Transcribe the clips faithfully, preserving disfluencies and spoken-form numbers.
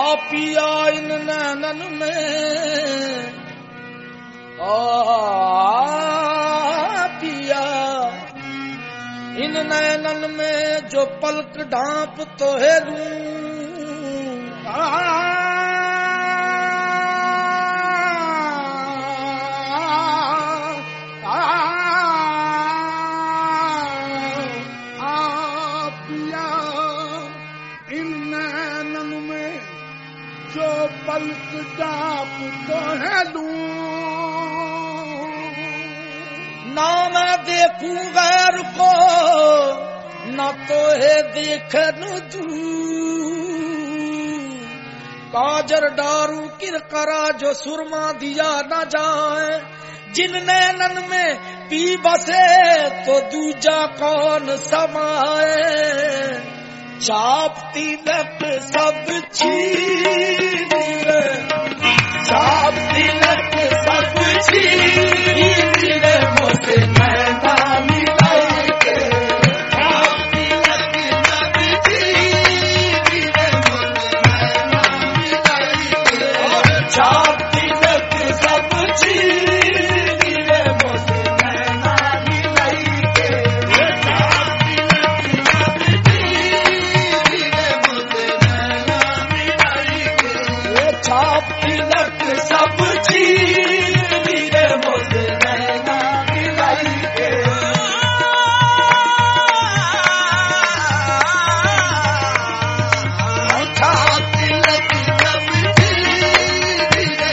पिया इन नैनन में, आ पिया इन नैनन में जो पलक ढांप तो है लूं, आ पलक डाप तो है लूं, ना मैं देखूं गैर को, न तो है देखन तू, काजर डारू किरकरा जो सुरमा दिया न जाए, जिन नैनन में पी बसे तो दूजा कौन समाए, चापती लट सब छीन रे, चापती लट सब छीन रे, मोसे नैना मिलाई के, चापती लट सब छीन रे, मोसे नैना मिलाई के, चापती लट सब छीन रे, मोसे नैना मिलाई के, छाप तिलक सब छीन रे, मोसे नैना मिलाई के, छाप तिलक सब छीन रे,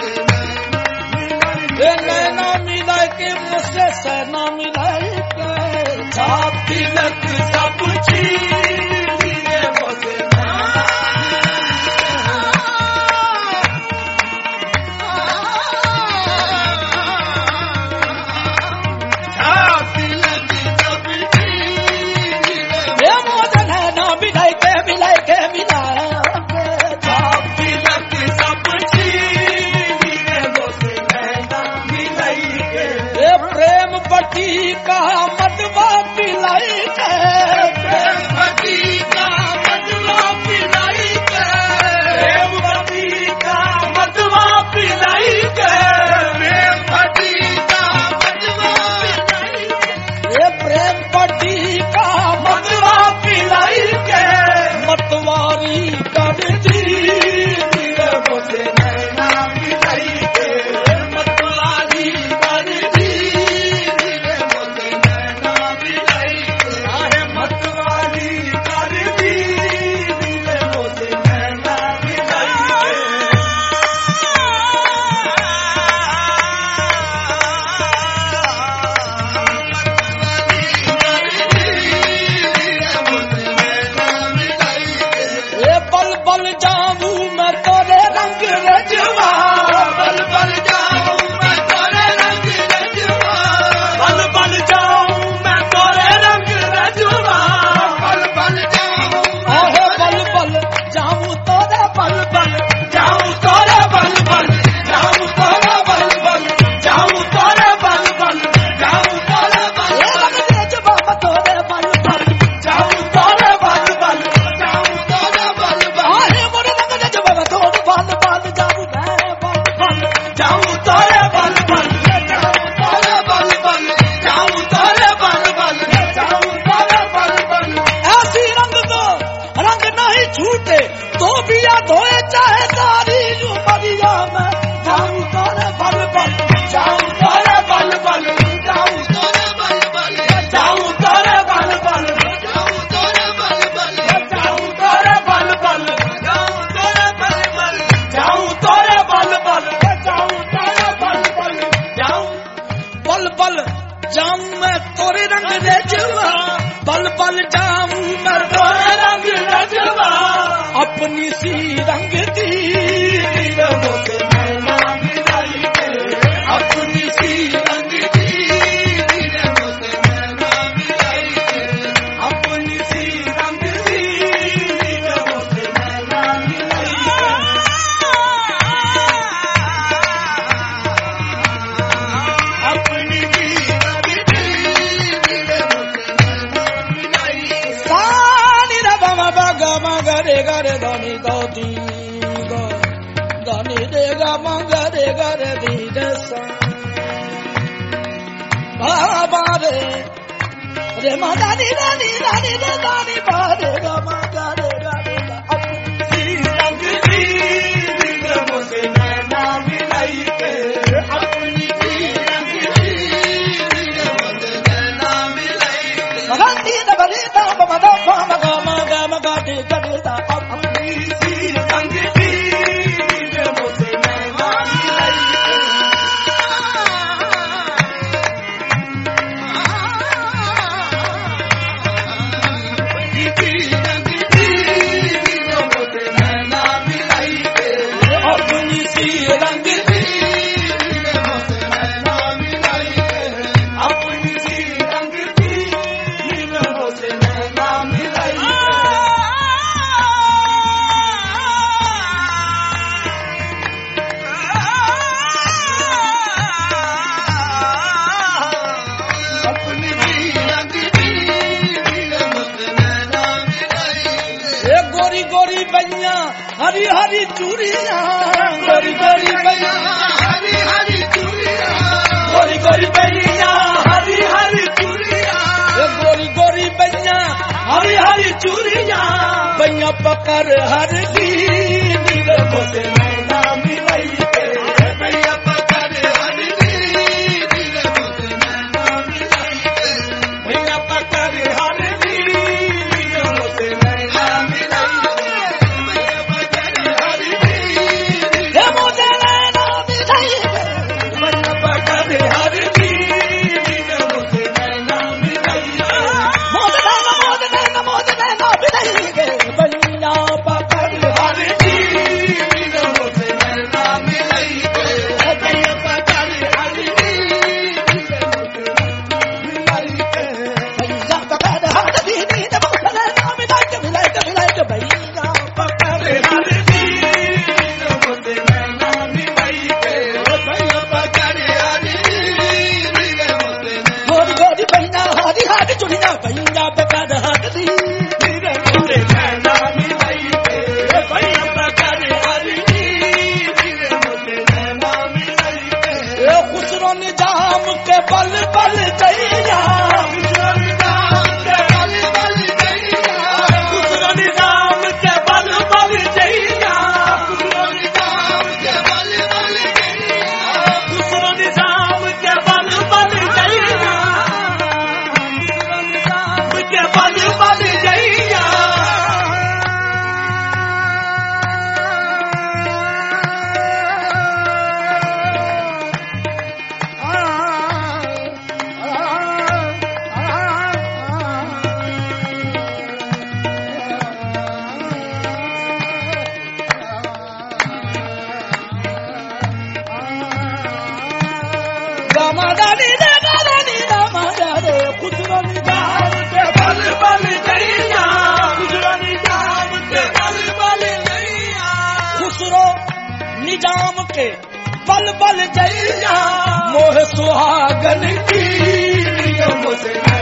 मोसे नैना मिलाई के, मुझसे सैना मिलाई के, छाप तिलक सब छीन रे, मोसे का मदवा पिलाई के, प्रेम पति का मदवा पिलाई के, प्रेम पति का मदवा पिलाई के, प्रेम पति का मदवा पिलाई के, ये प्रेम पति का मदवा पिलाई के, मतवारी कर दी मुझे नैना मिलाई के, मतवारी कर दी अपनी सी रंग दी मुझे नैना मिलाई के, अपनी सी रंग दी मुझे नैना मिलाई के, अपनी सी रंग दी मुझे नैना मिलाई के, अपनी सी रंग दी मुझे नैना मिलाई के, सानी रे बाबा बागा मगरे गरे धनी दौती गामा गरे गरे धीरे सा बाबा रे रे मा दानी दानी दानी रे दानी बारे गामा गरे गरे अपनी रंग दी दिल से नैना मिलाई के अपनी रंग दी दिल से नैना मिलाई के मगंदी द बली दा मदा गामा गामा गामा गाते गरे दा अपनी रंग दी दिल से नैना मिलाई हरी हरी चूड़ियां गोरी गोरी बैया हरी हरी चूड़ियां गोरी गोरी बैया हरी हरी चूड़ियां गोरी गोरी बैया हरी हरी चूड़ियां बैया पकड़ हर दी नीले मोसे नैना मिलाई के बैया पकड़ हर दी नीले मोसे नैना मिलाई के बैया पकड़ हर दी नीले मोसे नैना मिलाई निजाम के बल बल जैया खुसरो निजाम के बल बल जैया खुसरो निजाम के बल बल जैया खुसरो निजाम के बल बल जैया दानी रे दानी दामादा रे खुसरो निजाम के बल बल जैया खुसरो निजाम के बल बल जैया खुसरो निजाम के बल बल जैया मोह सुहागन की मुझे